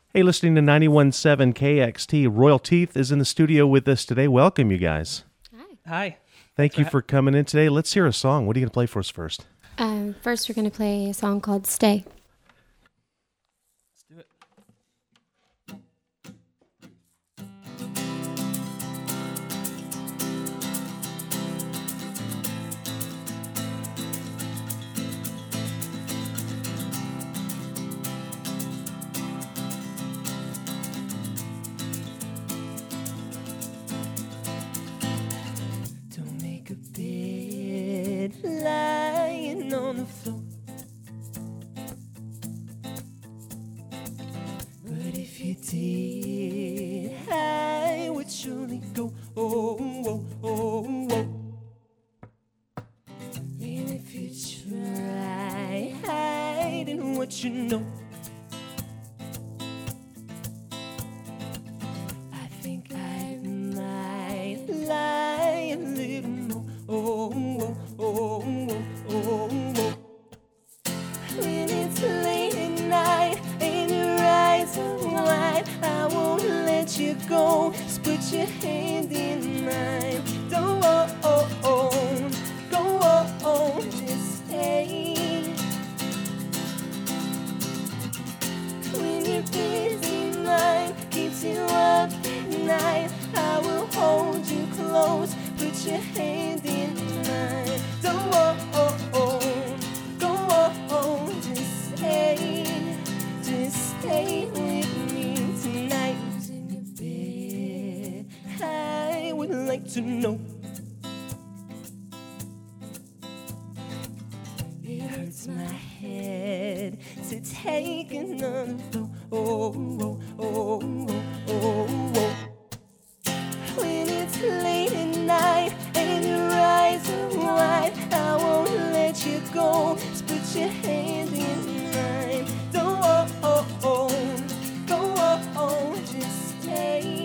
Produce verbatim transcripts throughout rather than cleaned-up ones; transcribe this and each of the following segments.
Hey, listening to ninety-one point seven K X T. Royal Teeth is in the studio with us today. Welcome, you guys. Hi. Hi. Thank you for coming in today. Let's hear a song. What are you going to play for us first? Um, first, we're going to play a song called Stay. Let's do it. Don't make a bed lying on the floor. But if you did, I would surely go. Oh, oh, oh, oh. And if you try hiding what you know, I think I might lie a little more. Oh, oh, oh, oh, oh, oh. When it's late at night and your eyes are wide, I won't let you go. Just put your hand in mine. Don't oh, oh, oh. Go oh, oh. Just stay. When your busy mind keeps you up at night, I will hold you close. Put your hand in mine. Don't oh, oh, oh. Go oh, oh. Just stay. Just stay with me tonight. Who's in your bed? I would like to know. It hurts my head to take another blow. Oh, oh, oh, oh, oh, oh. When it's late at night and your eyes are wide, I won't let you go. Just put your hand in mine. Don't oh, oh, oh. Go oh, oh. Just stay.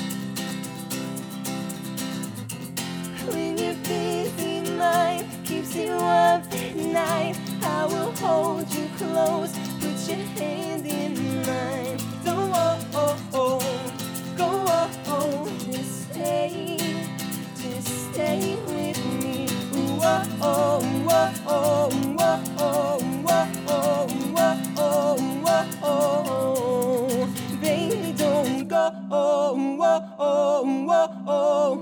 When your busy mind keeps you up at night, I will hold you close. Put your hand in mine. Don't oh, oh, oh. Go oh, oh. Just stay. Just stay with me. Ooh, oh, oh, oh, oh, oh, oh, oh, oh, oh, oh, oh. Baby, don't go. Oh, oh, oh, oh, oh.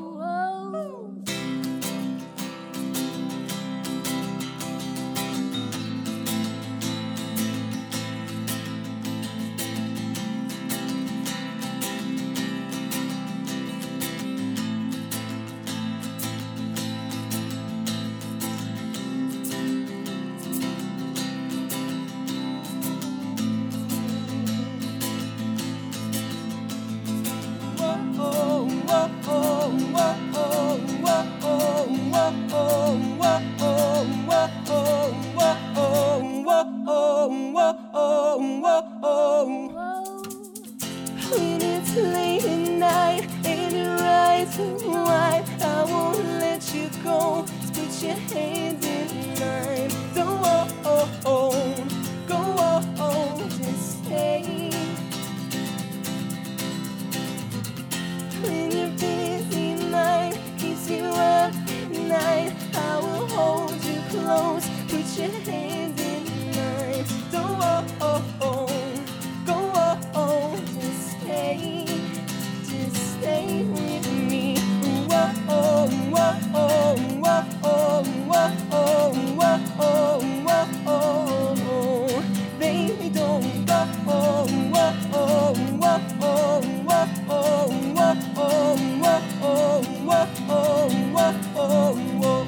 When it's late at night and your eyes are wide, I won't let you go. Just put your hand in mine. Don't oh, oh, oh. Go oh, oh. Just stay. When your busy mind keeps you up at night, I will hold you close. Put your hand in mine. Don't oh, oh, oh. Go oh, oh. Just stay. Just stay with me. Ooh, oh, oh, oh, oh, oh, oh, oh, oh, oh, oh, oh, oh. Baby, don't go. Oh, oh, oh, oh, oh, oh, oh, oh, oh, oh, oh, oh.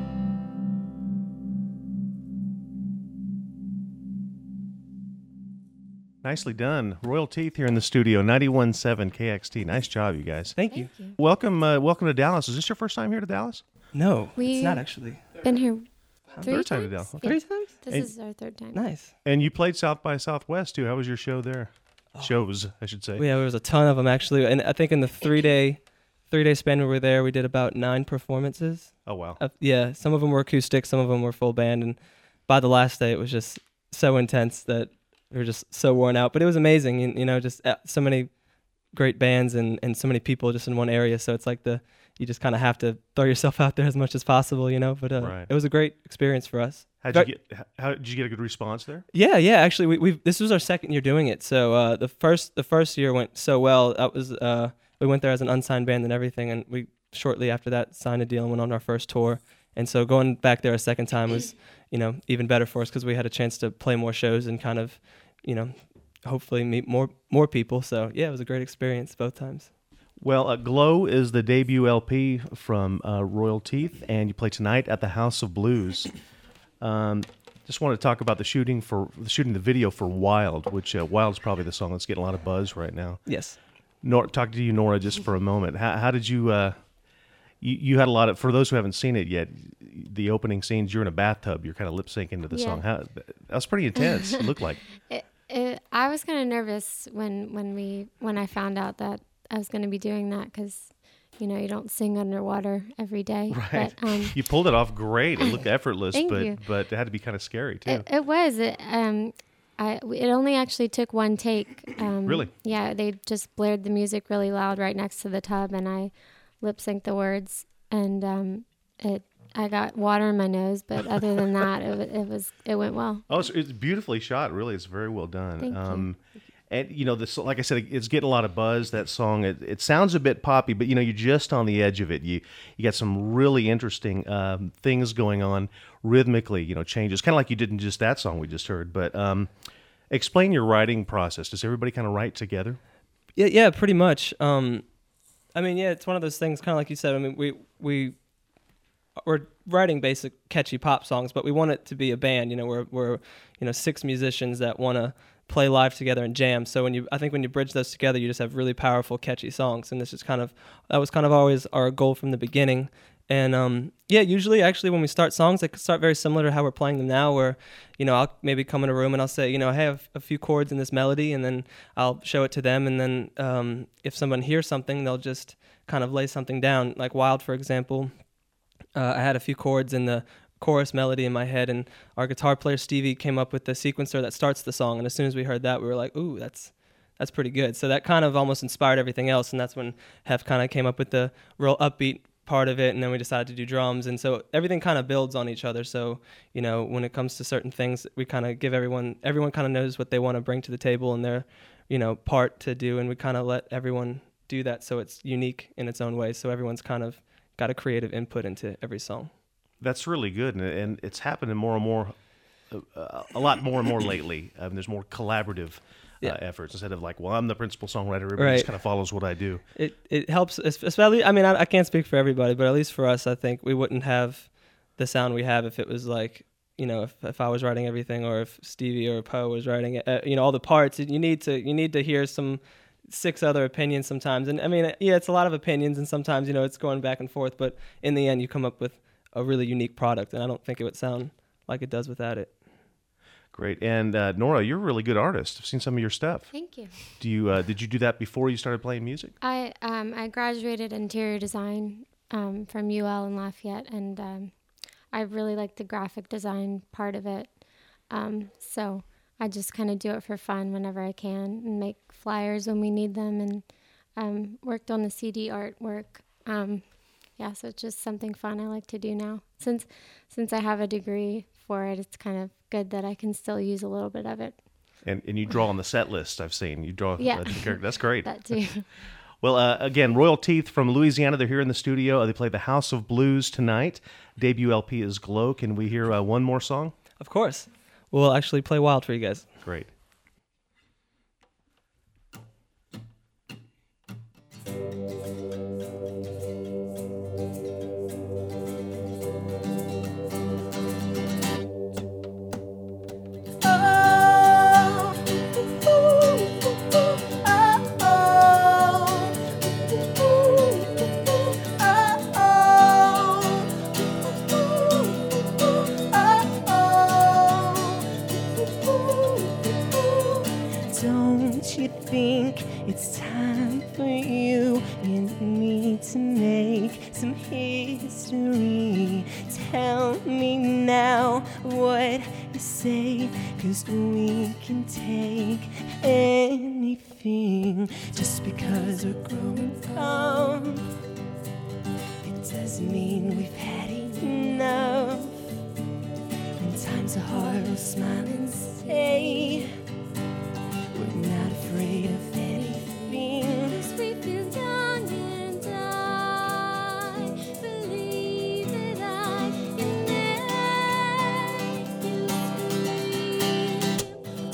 Nicely done. Royal Teeth here in the studio, ninety-one point seven K X T. Nice job, you guys. Thank you. Thank you. Welcome uh, welcome to Dallas. Is this your first time here to Dallas? No, We- it's not actually. Been here three Third time to times? Dallas. Yeah, Three times? This And- is our third time. Nice. And you played South by Southwest, too. How was your show there? Shows, I should say. Well, yeah, there was a ton of them actually, and I think in the three day, three day span we were there, we did about nine performances. Oh, wow. Uh, yeah, some of them were acoustic, some of them were full band, and by the last day it was just so intense that we were just so worn out. But it was amazing, you, you know, just uh, so many great bands and, and so many people just in one area. So it's like the you just kind of have to throw yourself out there as much as possible, you know. But uh, Right. it was a great experience for us. How'd But- you get? How did you get a good response there? Yeah, yeah. Actually, we we this was our second year doing it. So uh, the first the first year went so well. That was uh, we went there as an unsigned band and everything, and we shortly after that signed a deal and went on our first tour. And so going back there a second time was, you know, even better for us because we had a chance to play more shows and kind of, you know, hopefully meet more more people. So yeah, it was a great experience both times. Well, uh, Glow is the debut L P from uh, Royal Teeth, and you play tonight at the House of Blues. Um, just want to talk about the shooting for shooting the video for Wild, which uh, Wild's probably the song that's getting a lot of buzz right now. Yes. Nor, talk to you, Nora, just for a moment. How, how did you, uh, you? You had a lot of. For those who haven't seen it yet, the opening scenes. You're in a bathtub. You're kind of lip syncing to the Yeah. song. How, that was pretty intense. It looked like. It, it, I was kind of nervous when when we when I found out that I was going to be doing that because, you know, you don't sing underwater every day. Right. But, um, You pulled it off great. It looked effortless, Thank but you. but it had to be kind of scary too. It, it was. It, um, I, it only actually took one take. Um, Really? Yeah, they just blared the music really loud right next to the tub, and I lip synced the words, and um, it. I got water in my nose, but other than that, it, wa- it was it went well. Oh, it's, it's beautifully shot. Really, it's very well done. Thank you. um, And you know, this, like I said, it's getting a lot of buzz. That song, it, it sounds a bit poppy, but you know, you're just on the edge of it. You you got some really interesting um, things going on rhythmically. You know, changes, kind of like you did in just that song we just heard. But um, explain your writing process. Does everybody kind of write together? Yeah, yeah, pretty much. Um, I mean, yeah, it's one of those things, kind of like you said. I mean, we we we're writing basic catchy pop songs, but we want it to be a band. You know, we're we're you know six musicians that want to play live together and jam. So when you, I think when you bridge those together, you just have really powerful, catchy songs. And this is kind of that was kind of always our goal from the beginning. And um, yeah, usually actually when we start songs, they start very similar to how we're playing them now, where, you know, I'll maybe come in a room and I'll say, you know, hey, I have a few chords in this melody, and then I'll show it to them. And then um, if someone hears something, they'll just kind of lay something down. Like Wild, for example, uh, I had a few chords in the chorus melody in my head, and our guitar player Stevie came up with the sequencer that starts the song. And as soon as we heard that, we were like, ooh, that's that's pretty good. So that kind of almost inspired everything else. And that's when Hef kind of came up with the real upbeat part of it, and then we decided to do drums. And so everything kind of builds on each other. So, you know, when it comes to certain things, we kind of give everyone, everyone kind of knows what they want to bring to the table and their, you know, part to do. And we kind of let everyone do that so it's unique in its own way. So everyone's kind of got a creative input into every song. That's really good, and, and it's happening more and more, uh, a lot more and more lately. Um, there's more collaborative uh, Yeah. efforts instead of like, well, I'm the principal songwriter, everybody Right. just kind of follows what I do. It it helps, especially, I mean, I, I can't speak for everybody, but at least for us, I think we wouldn't have the sound we have if it was like, you know, if, if I was writing everything, or if Stevie or Poe was writing, uh, you know, all the parts. You need to you need to hear some six other opinions sometimes. And I mean, yeah, it's a lot of opinions, and sometimes, you know, it's going back and forth, but in the end, you come up with a really unique product, and I don't think it would sound like it does without it. Great. And uh, Nora, you're a really good artist. I've seen some of your stuff. Thank you. Do you uh, did you do that before you started playing music? I um, I graduated interior design um, from U L in Lafayette, and um, I really like the graphic design part of it. Um, so I just kind of do it for fun whenever I can, and make flyers when we need them, and um, worked on the C D artwork. Um, yeah, so it's just something fun I like to do now. Since since I have a degree for it, it's kind of good that I can still use a little bit of it. And and you draw on the set list. I've seen you draw. Yeah. uh, the character. That's great. That too. Well, uh, again, Royal Teeth from Louisiana. They're here in the studio. They play the House of Blues tonight. Debut L P is Glow. Can we hear uh, one more song? Of course. We'll actually play Wild for you guys. Great. Don't you think think it's time for you and me to make some history. Tell me now what you say, 'cause we can take anything. Just because we're growing up, it doesn't mean we've had enough. When times are hard, we'll smile and say we're not afraid of anything. 'Cause we feel young and I believe that I can make you scream. Oh,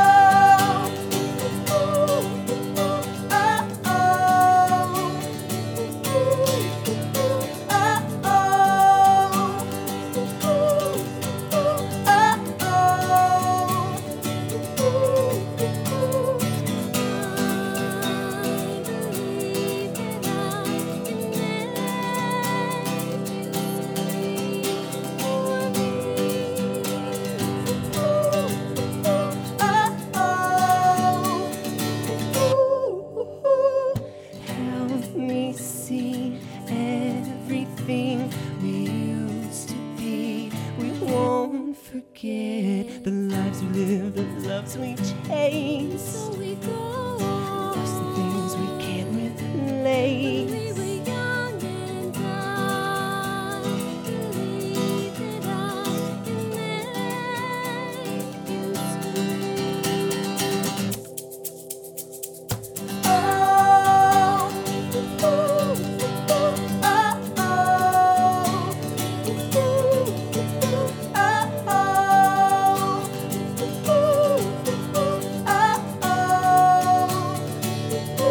ooh, ooh, ooh, oh, oh, ooh, ooh, ooh, oh, oh, ooh, ooh, ooh, oh, oh, ooh, ooh, ooh. Help me see everything we used to be. We won't forget the lives we lived, the loves we chased. So we go Lost the on. things we can't We replace. were young and I believe that I can make you scream. Oh, ooh, ooh, ooh, oh, oh, ooh, ooh, ooh, oh, oh, ooh, ooh, ooh, oh, oh, ooh, ooh,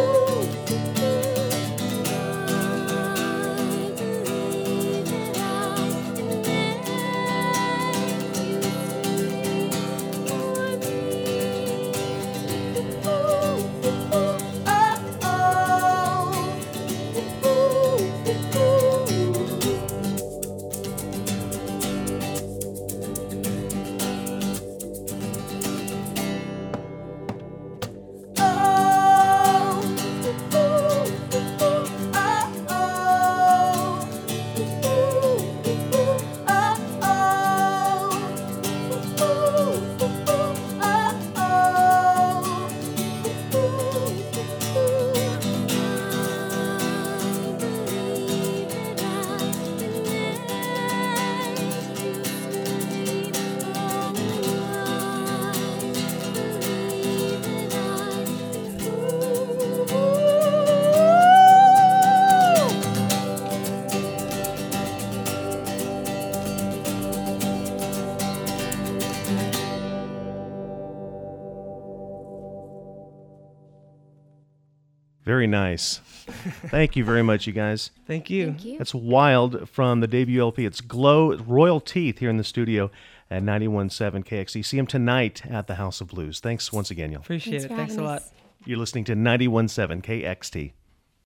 Very nice. Thank you very much, you guys. Thank you. Thank you. That's Wild from the debut L P. It's Glow, Royal Teeth here in the studio at ninety-one point seven K X T. See him tonight at the House of Blues. Thanks once again, y'all. Appreciate Thanks it. for Thanks a having lot. us. You're listening to ninety-one point seven K X T.